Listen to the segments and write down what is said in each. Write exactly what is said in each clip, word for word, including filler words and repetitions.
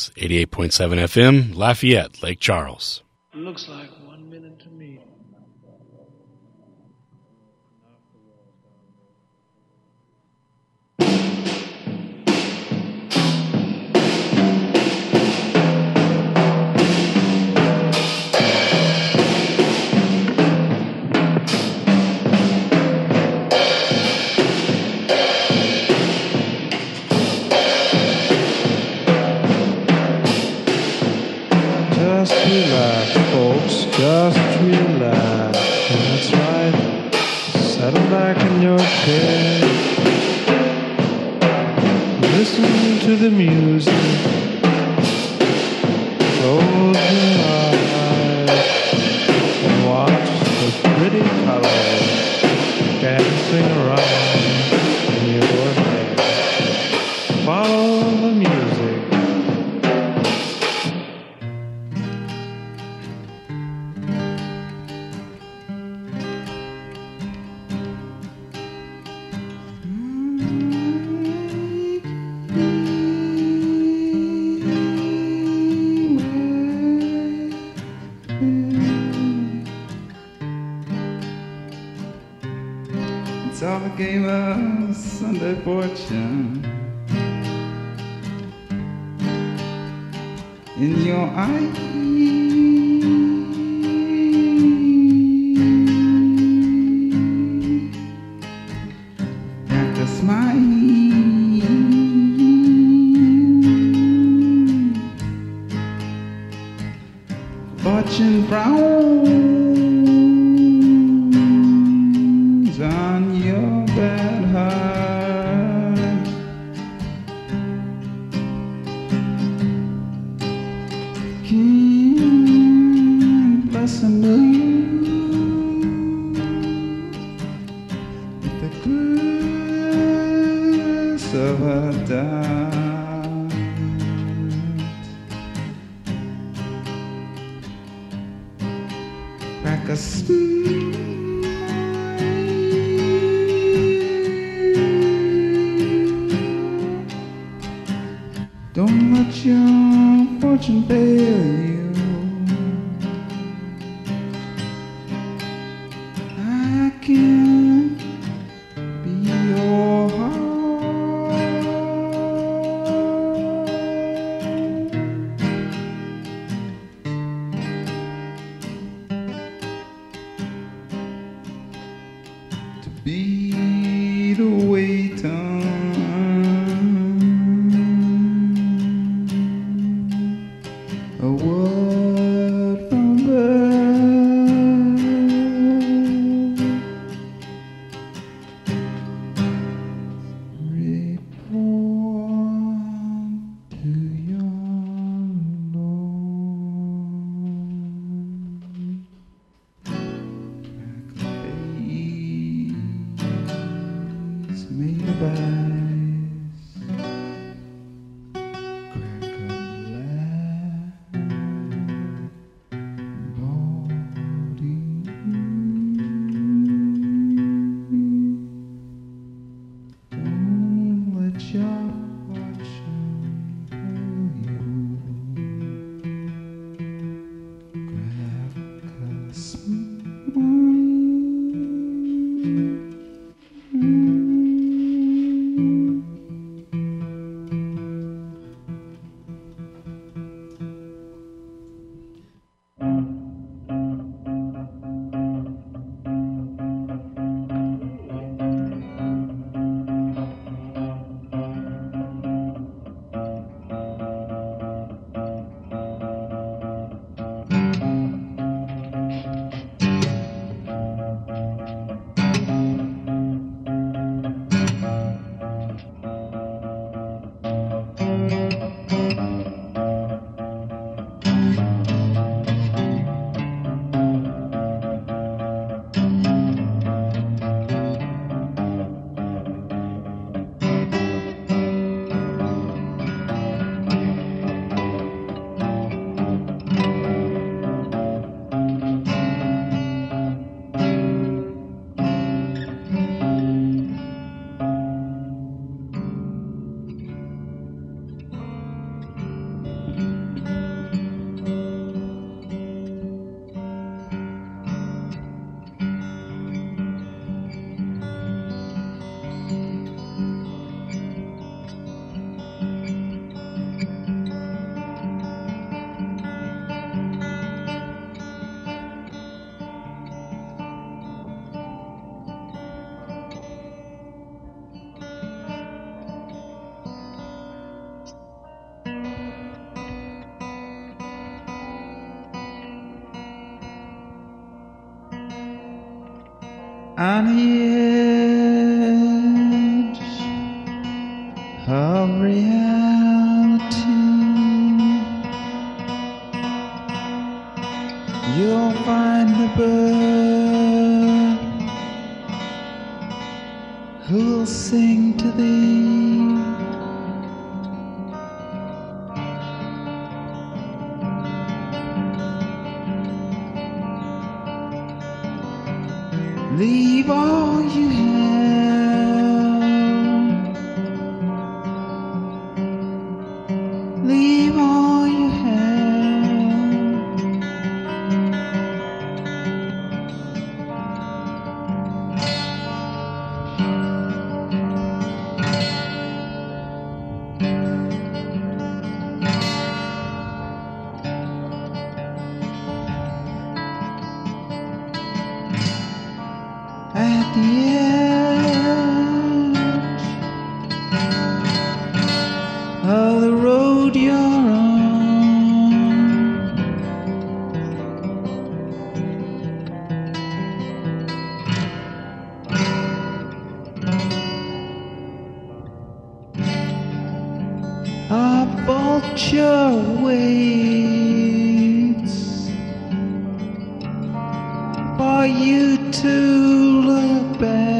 Charles, eighty-eight point seven F M, Lafayette, Lake Charles. Looks like one minute to me. Relax, folks, just relax. That's right. Settle back in your chair. Listen to the music. Close your eyes and watch the pretty colors dancing around in your head. Follow the music. It's all a game of Sunday fortune. In your eyes, like a smile. Fortune frowns on your bad heart. King blessing you with the grace of a dove. Crack a smile. Don't let your fortune fail you. I can't be your heart. To be the wait on a word from birth. Report to your Lord. Like a baby's on the edge of reality. You'll find the bird who'll sing to thee. Leave all you have, leave all you have. At the edge of the road you're on, a vulture waits for you to look back.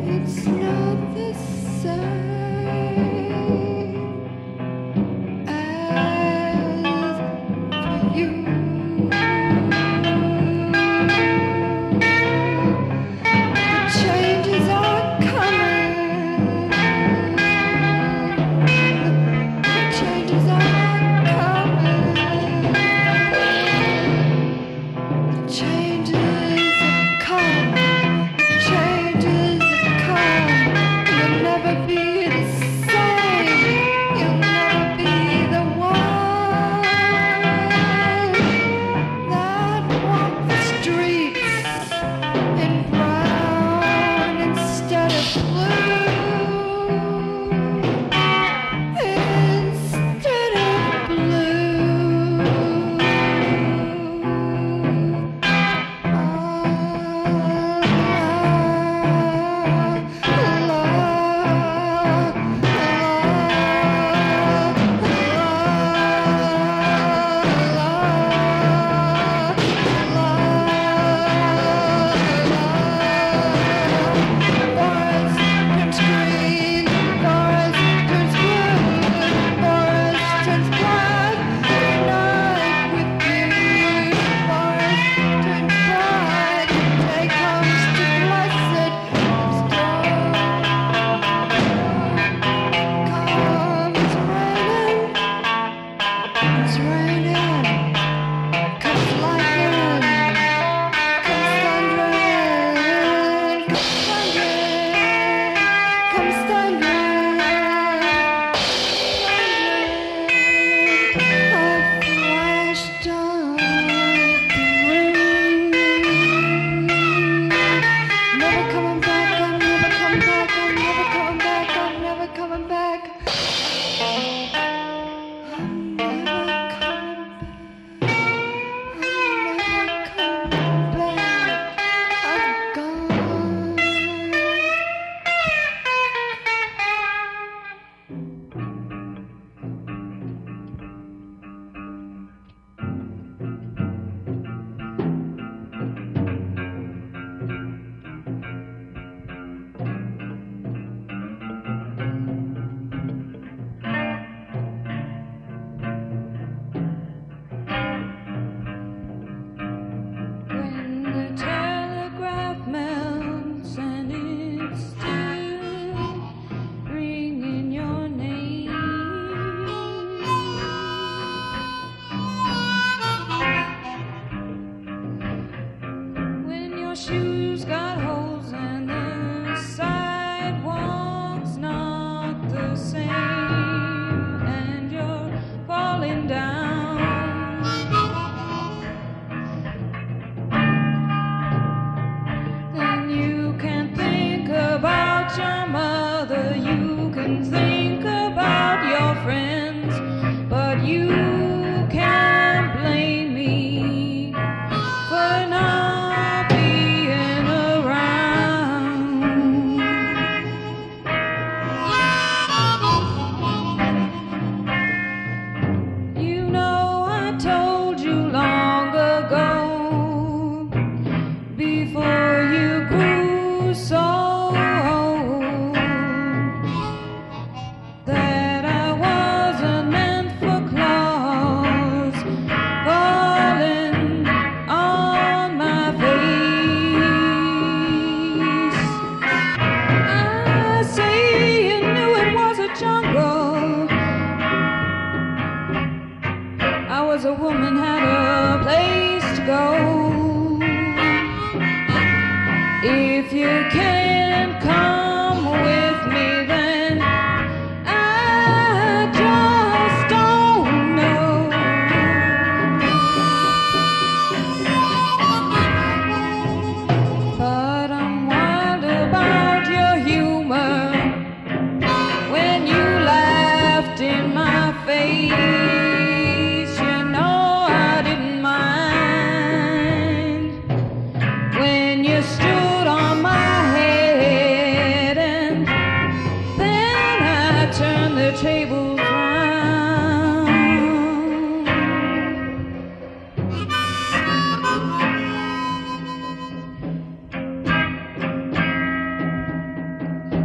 In my face, you know I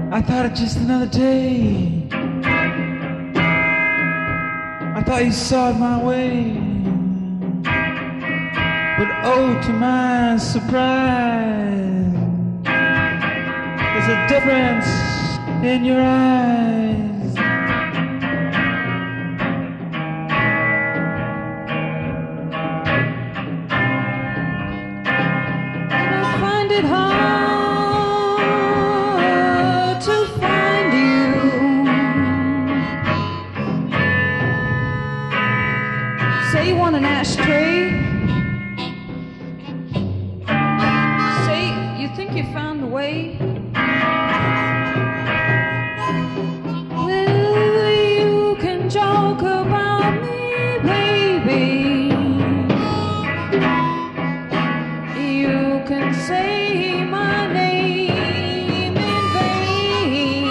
I thought it just another day. I thought you saw it my way. But oh, to my surprise, there's a difference in your eyes. And I find it hard to find you. Say you want an ashtray. Say you think you found a way. Well, you can joke about me, baby. You can say my name in vain.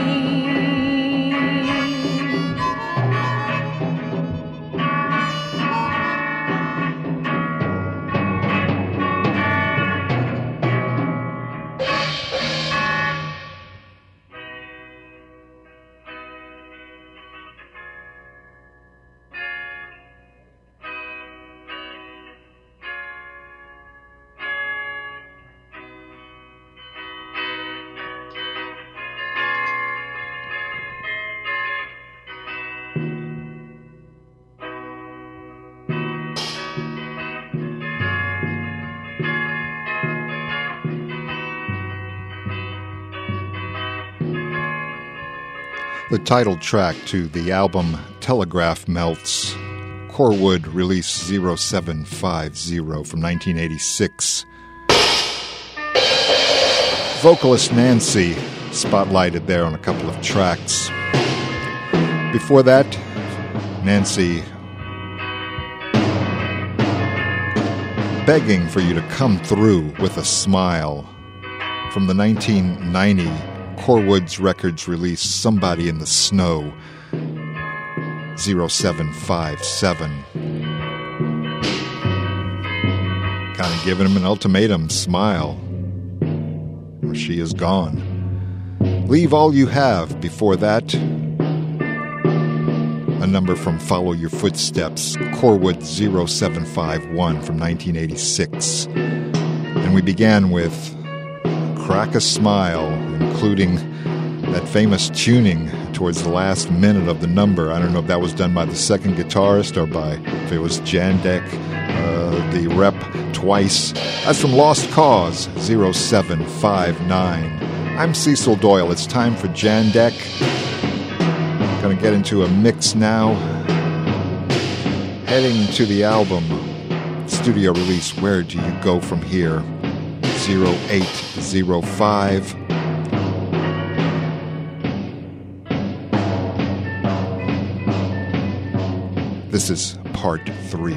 The title track to the album Telegraph Melts, Corwood release zero seven five zero from nineteen eighty-six. Vocalist Nancy spotlighted there on a couple of tracks. Before that, Nancy begging for you to come through with a smile from the nineteen ninety Corwood's Records release Somebody in the Snow, zero seven five seven. Kind of giving him an ultimatum, smile, or she is gone. Leave All You Have before that. A number from Follow Your Footsteps, Corwood zero seven five one from nineteen eighty-six. And we began with Crack a Smile, including that famous tuning towards the last minute of the number. I don't know if that was done by the second guitarist or by, if it was Jandek, uh, the rep twice. That's from Lost Cause, zero seven five nine. I'm Cecil Doyle. It's time for Jandek. Gonna get into a mix now. Heading to the album, studio release, Where Do You Go From Here? zero eight zero five. This is part three.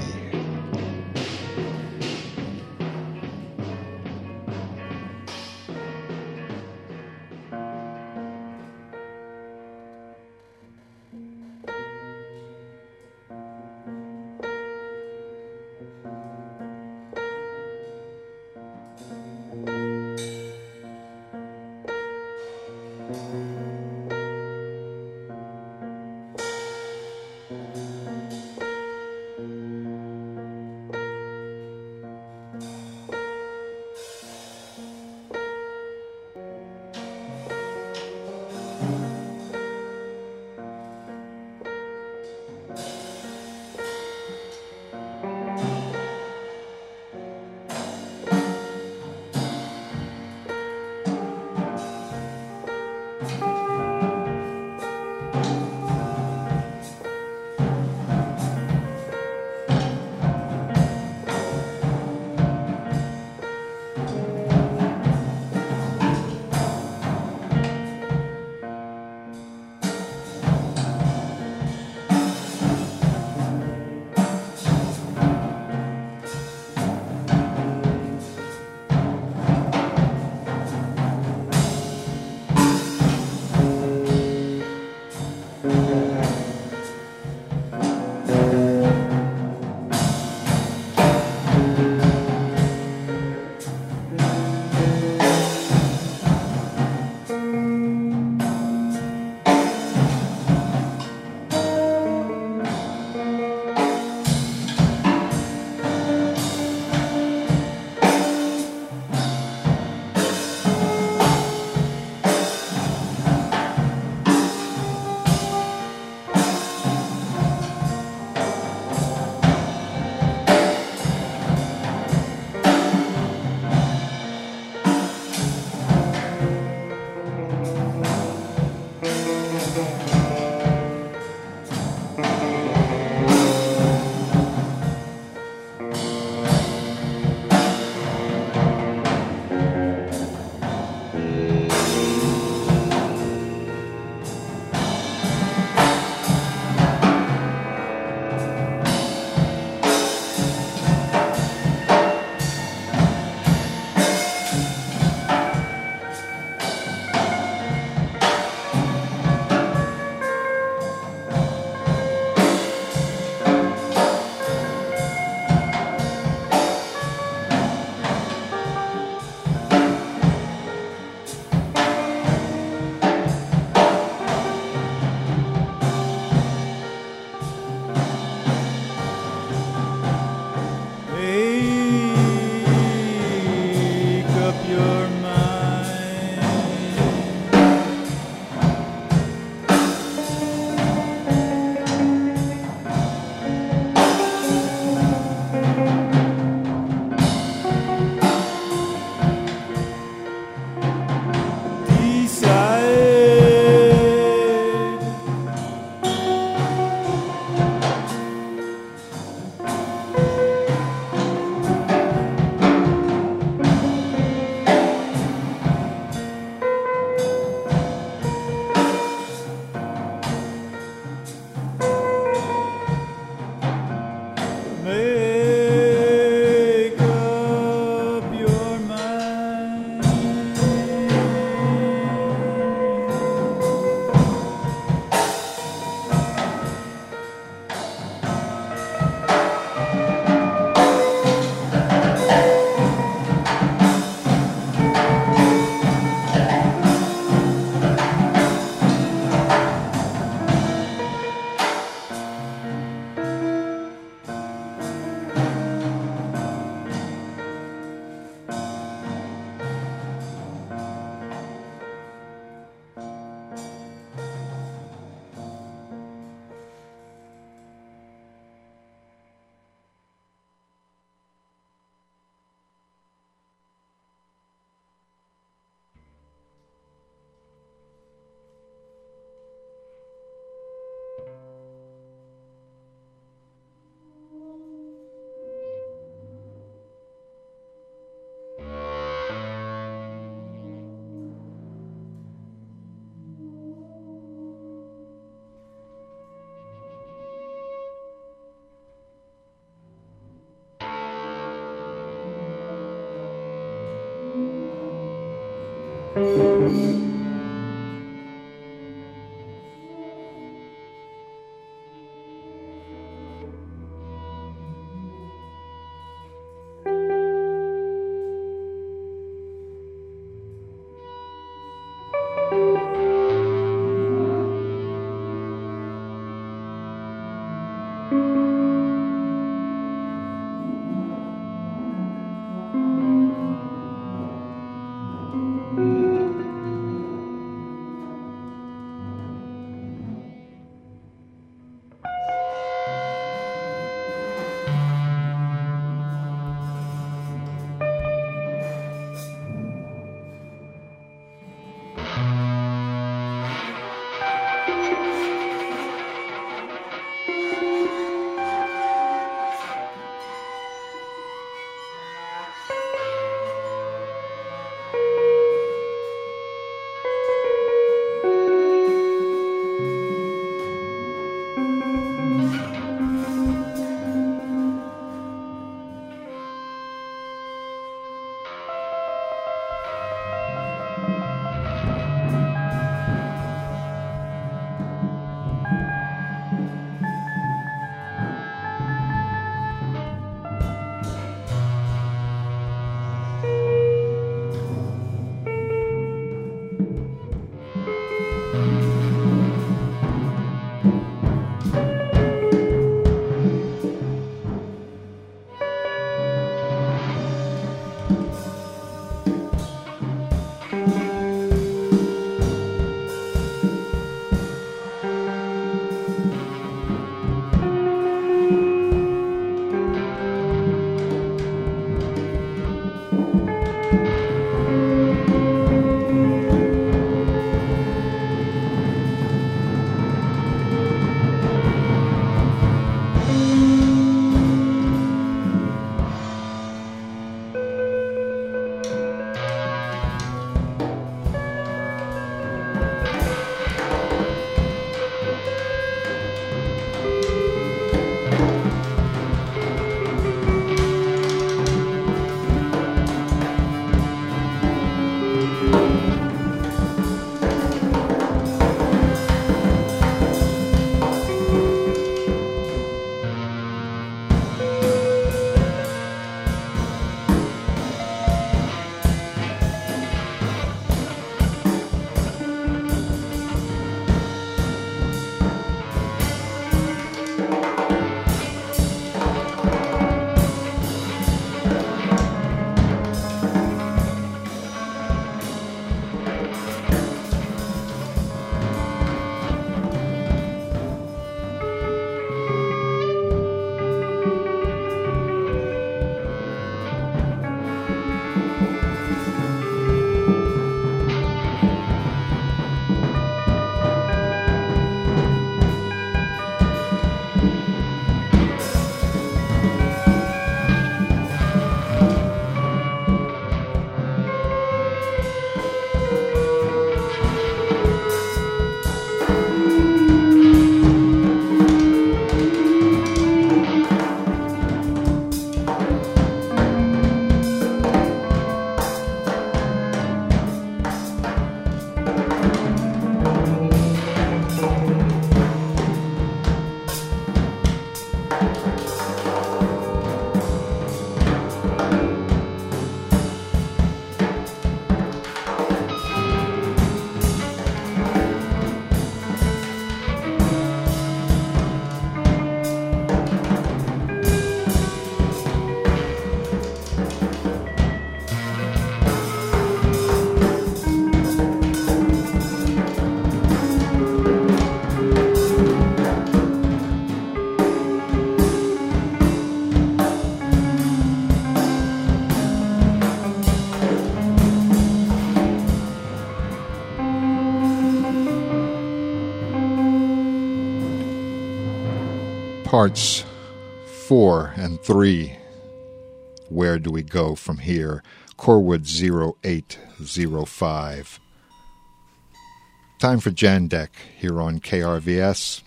parts four and three. Where do we go from here? Corwood zero eight zero five. Time for Jandek here on K R V S.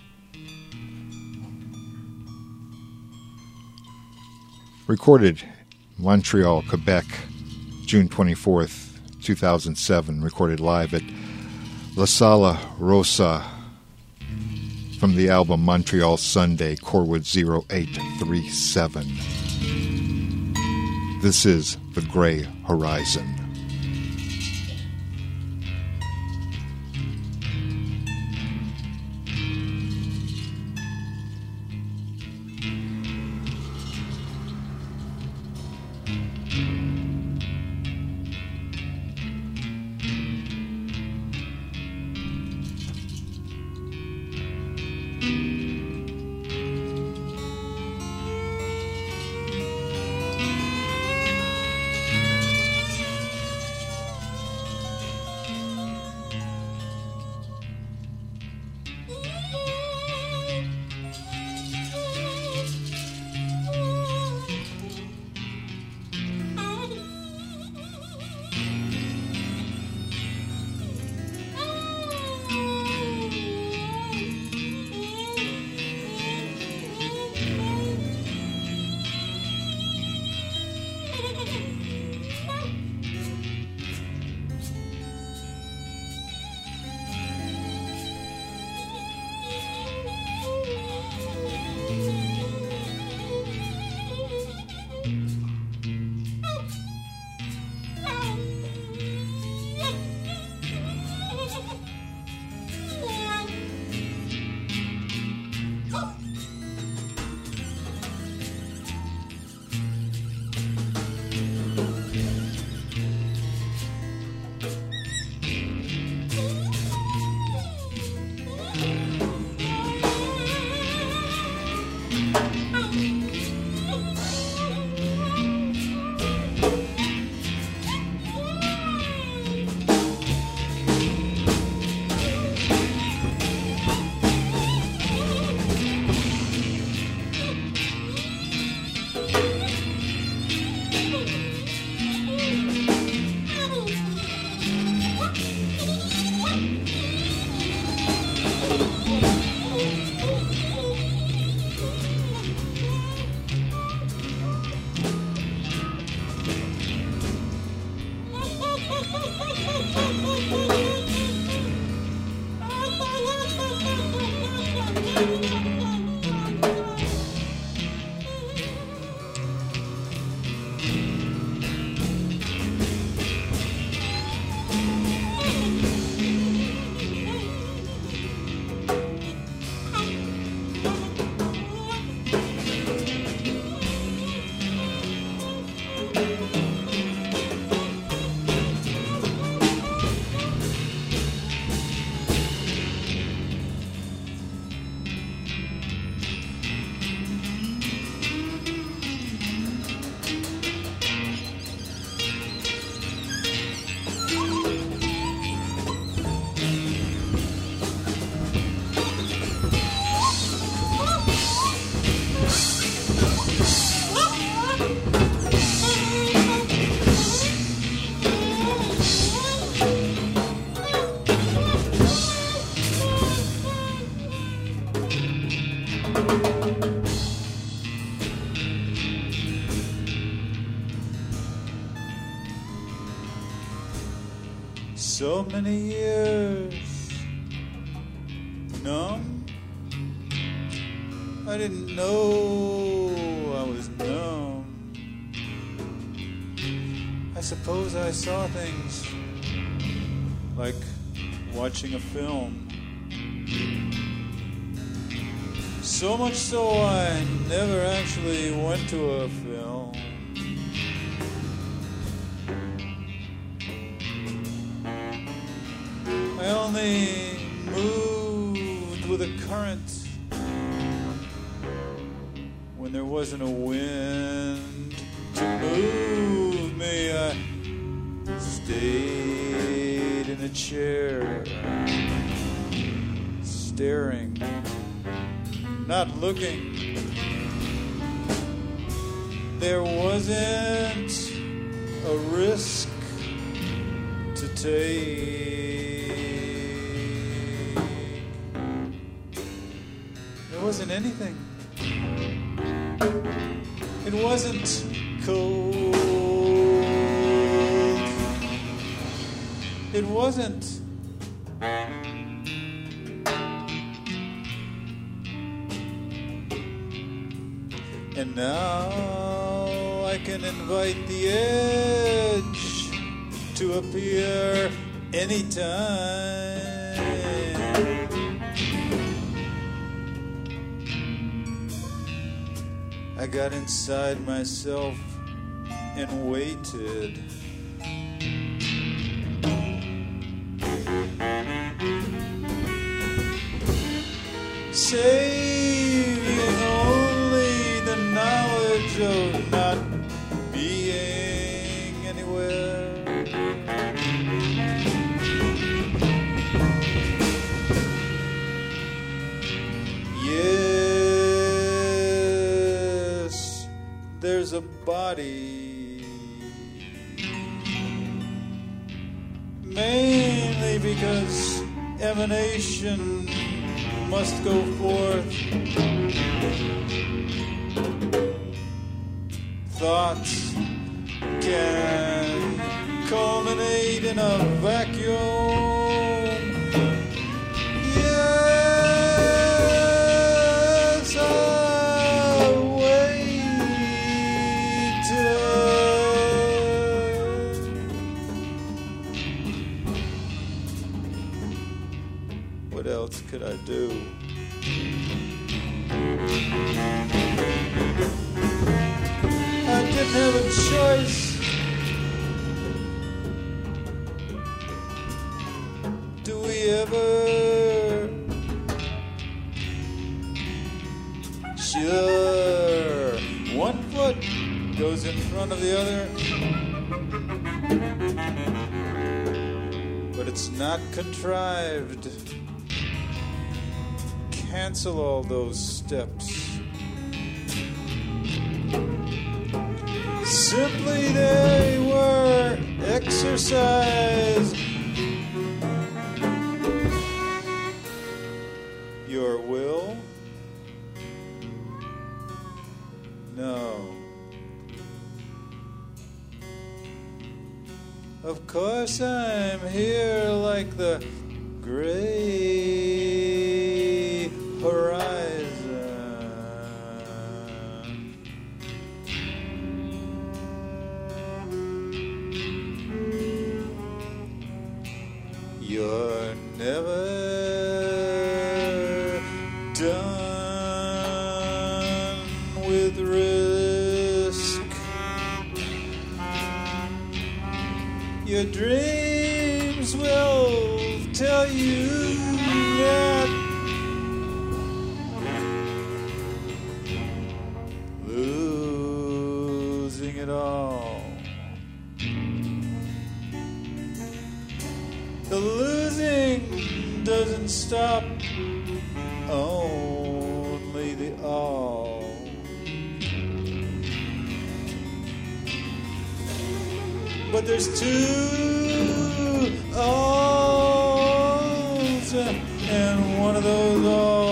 Recorded Montreal, Quebec, June twenty-fourth, two thousand seven. Recorded live at La Sala Rosa from the album Montreal Sunday, Corwood zero eight three seven. This is The Gray Horizon. So many years numb. I didn't know I was numb. I suppose I saw things like watching a film. So much so I never actually went to a film. I only moved with a current when there wasn't a wind to move me. I stayed in a chair, staring not looking. There wasn't a risk to take. There wasn't anything. It wasn't cold. It wasn't. And now I can invite the edge to appear anytime. I got inside myself and waited. Saving only the knowledge of not being anywhere. Yes, there's a body, mainly because emanation must go forth. Thoughts can culminate in a vacuum. Yes, I waited. What else could I do? I didn't have a choice. Do we ever? Sure. One foot goes in front of the other. But it's not contrived. Cancel all those steps. Simply they were exercised. Your will? No. Of course I'm here like the gray horizon. You're never done with risk. Your dreams will tell you that losing it all. The losing doesn't stop, only the all. But there's two alls, and one of those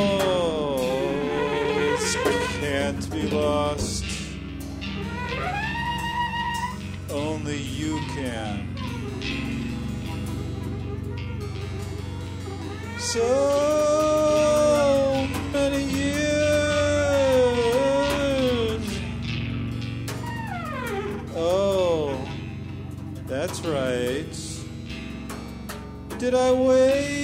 alls can't be lost. Only you can. So many years. Oh, that's right. Did I wait?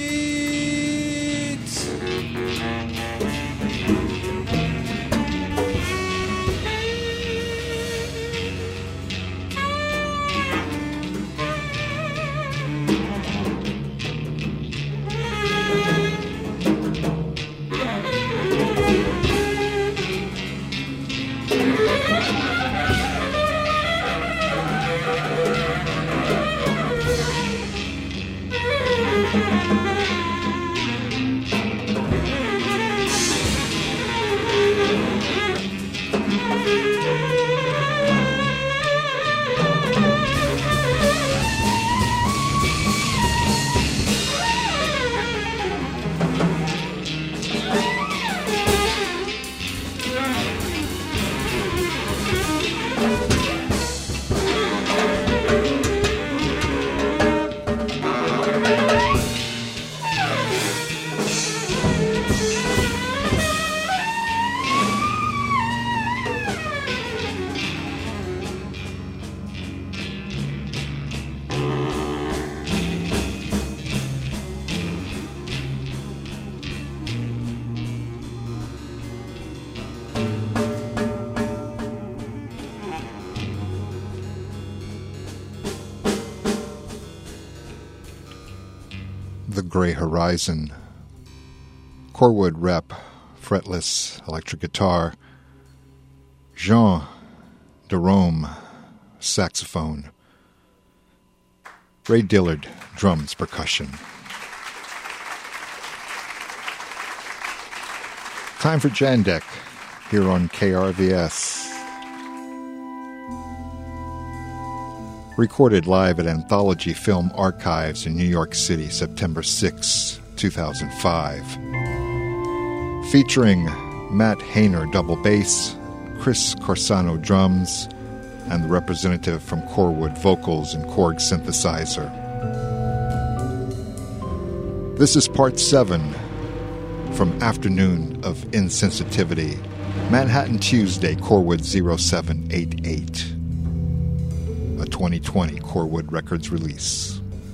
The Gray Horizon. Corwood rep, fretless electric guitar. Jean Derome, saxophone. Ray Dillard, drums, percussion. Time for Jandek here on K R V S. Recorded live at Anthology Film Archives in New York City, September sixth, two thousand five. Featuring Matt Hayner, double bass, Chris Corsano, drums, and the representative from Corwood, vocals and Korg synthesizer. This is part seven from Afternoon of Insensitivity, Manhattan Tuesday, Corwood zero seven eight eight. A twenty twenty Corwood Records release.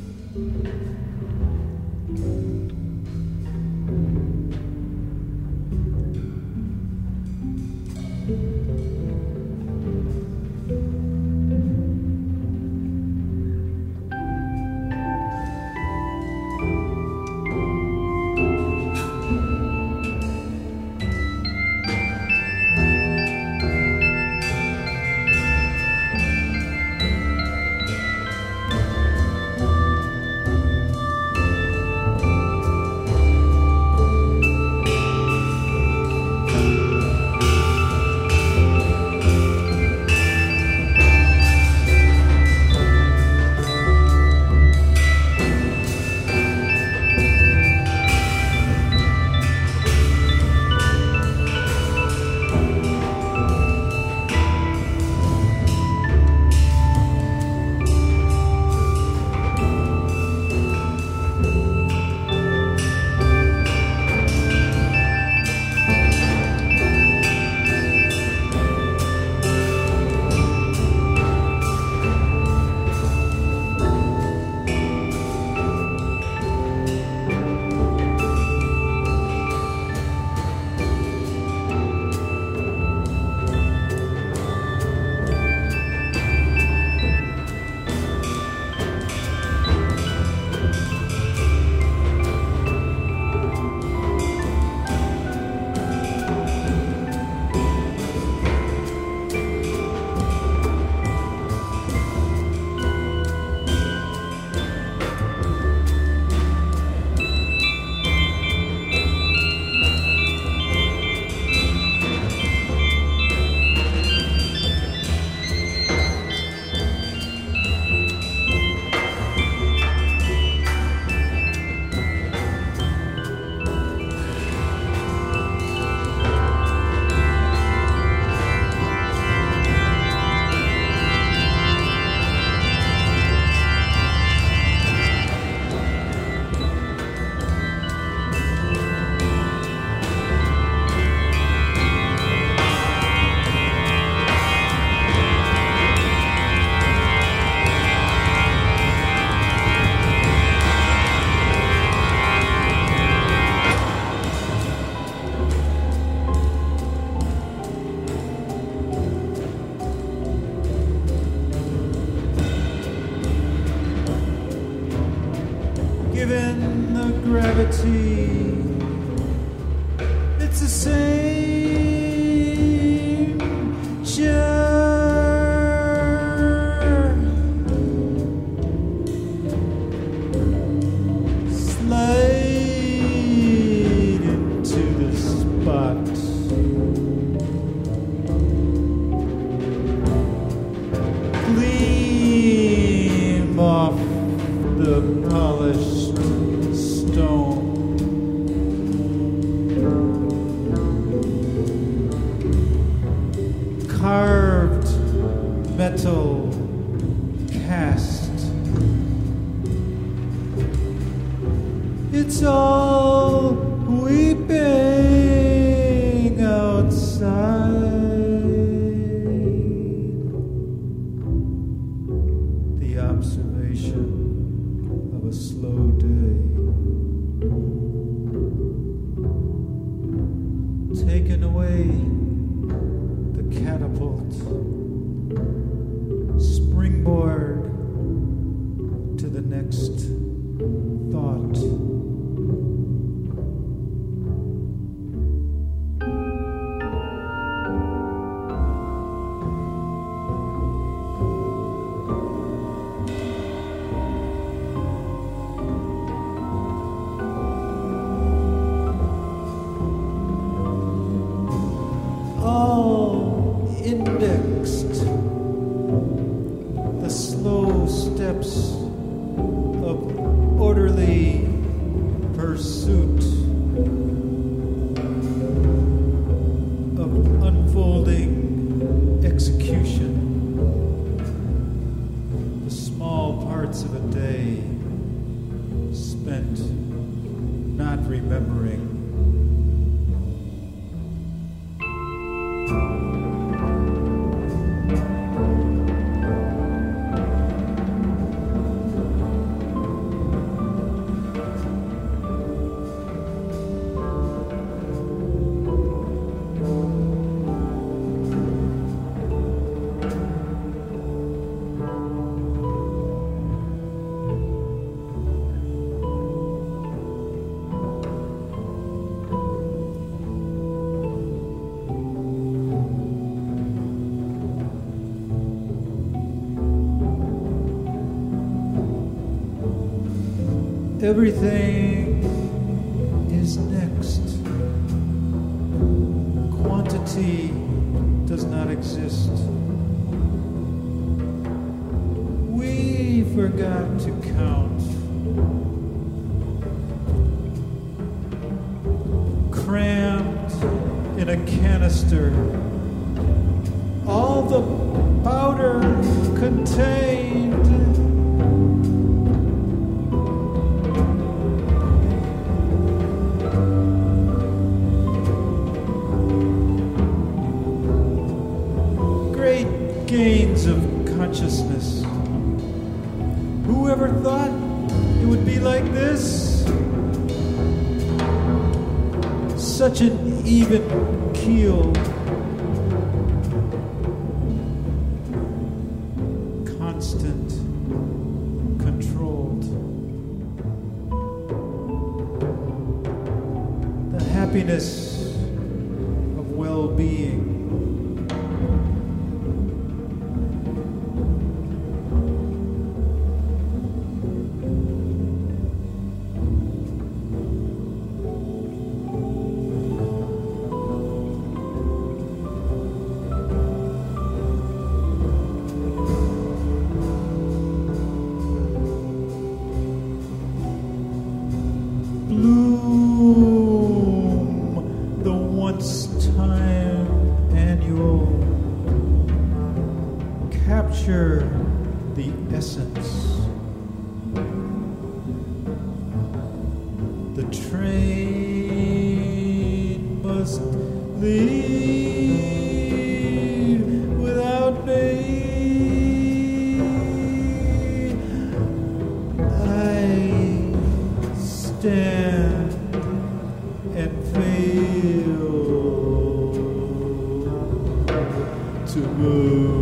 Given the gravity, it's the same jar. Slide into the spot. Gleam off the polished stone. Carved metal cast. It's all weeping outside. The observation of a slow day. Taken away the catapult, springboard to the next thought. pursuit of unfolding execution, the small parts of a day spent not remembering. Everything is next. Quantity does not exist. We forgot to count. Crammed in a canister, all the powder contained. Gains of consciousness. Whoever thought it would be like this? Such an even keel. Constant, controlled. The happiness of well-being. The essence. The train must leave without me. I stand and fail to move.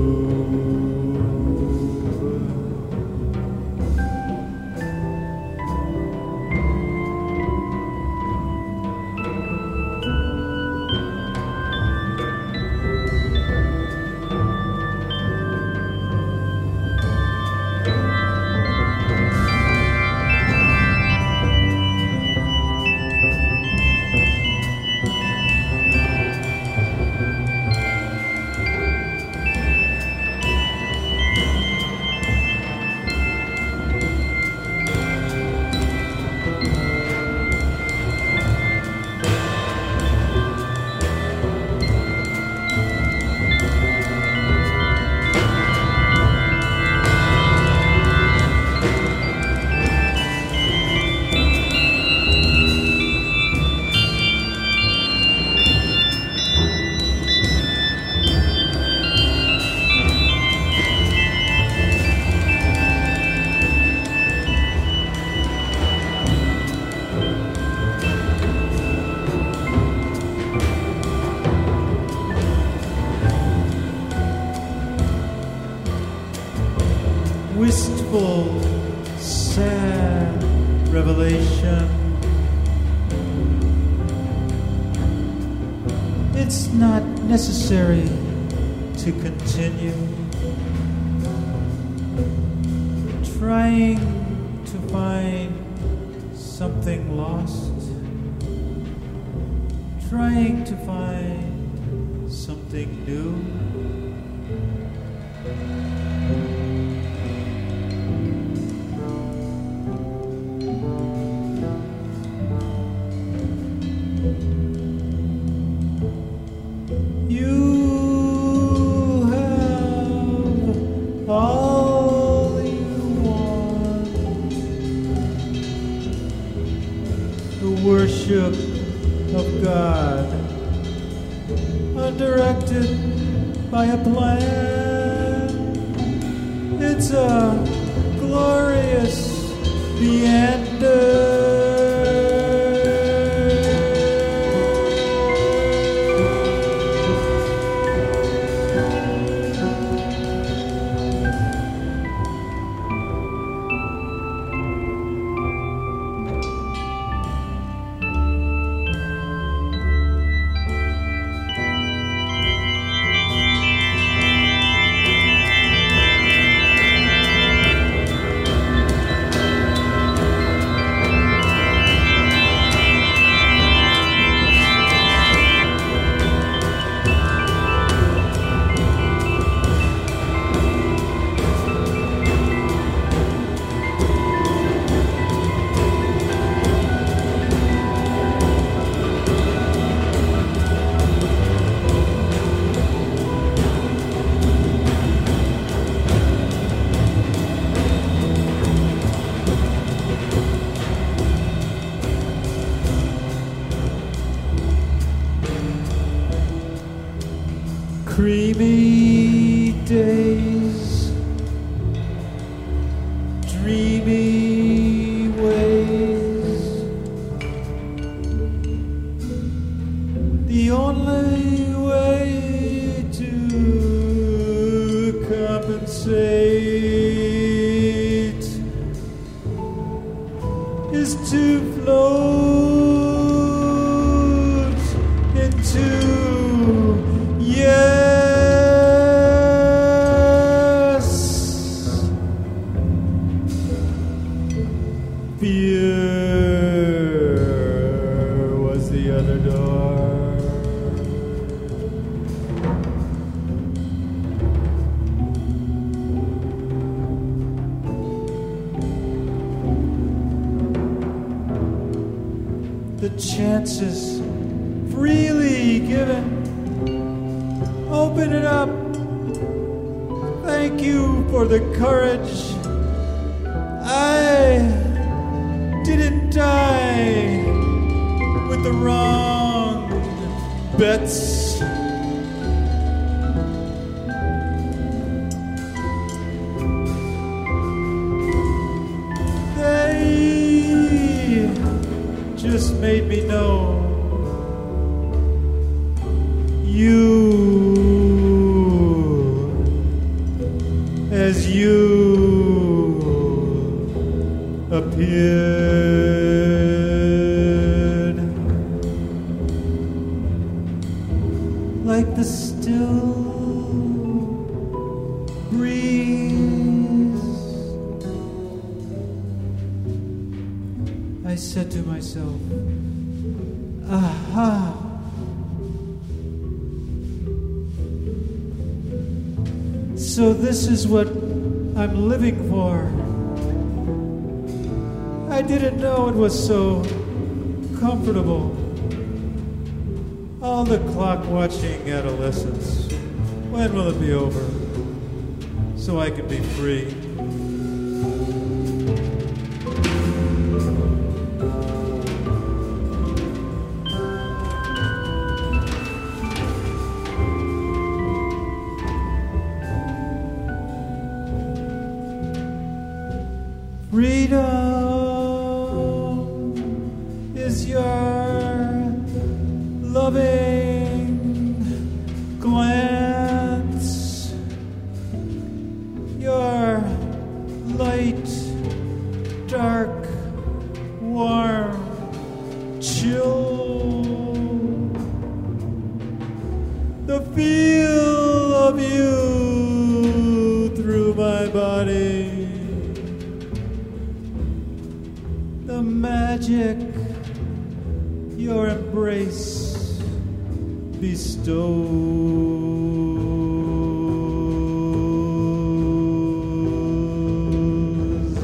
Wistful, sad revelation. It's not necessary to continue trying to find something lost, trying to find something new. the worship of God, undirected by a plan. It's a glorious meander. Creamy days, dreamy ways, the only way to compensate is to float into yeah. Fear was the other door. The chances freely given. Open it up. Thank you for the courage. I didn't die with the wrong bets. They just made me know you as you appeared, like the still breeze. I said to myself, aha. So this is what I'm living for. I didn't know it was so comfortable. All the clock-watching adolescence. When will it be over? So I can be free. Freedom is your loving glance, your light, dark, warm, chill, the feel of you through my body. The magic your embrace bestows.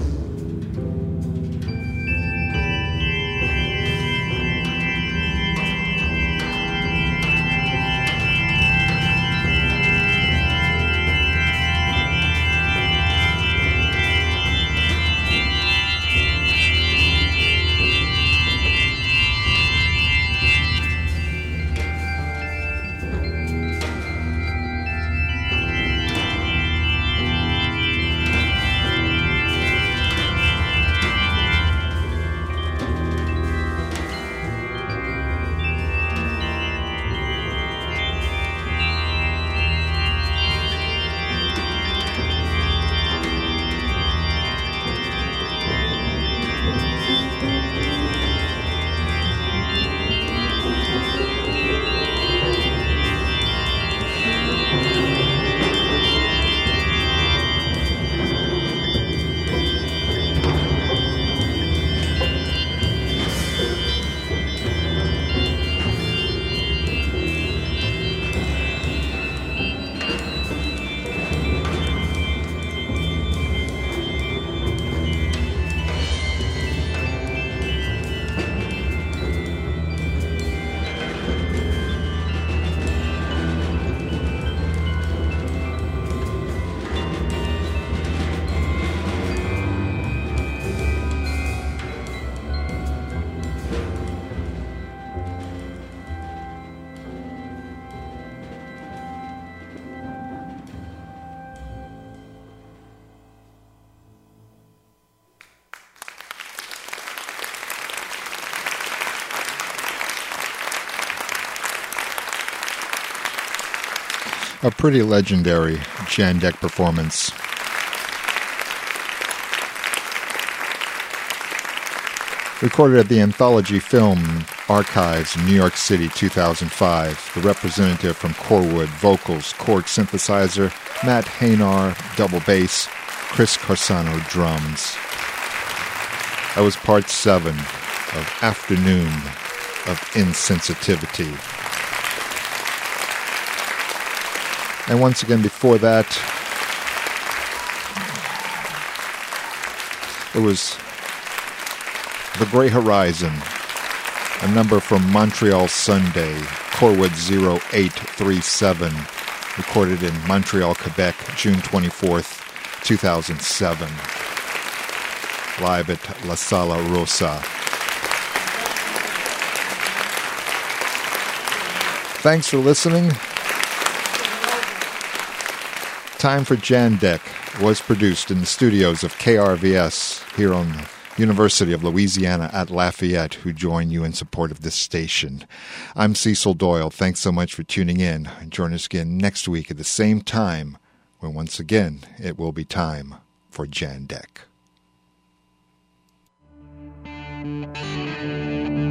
A pretty legendary Jandek performance. Recorded at the Anthology Film Archives in New York City, two thousand five. The representative from Corwood, vocals, Korg synthesizer, Matt Haynar, double bass, Chris Carsano, drums. That was part seven of Afternoon of Insensitivity. And once again, before that, it was The Grey Horizon, a number from Montreal Sunday, Corwood zero eight three seven, recorded in Montreal, Quebec, June twenty-fourth, two thousand seven, live at La Sala Rosa. Thanks for listening. Time for Jandek was produced in the studios of K R V S here on the University of Louisiana at Lafayette, who join you in support of this station. I'm Cecil Doyle. Thanks so much for tuning in. Join us again next week at the same time, when once again it will be time for Jandek.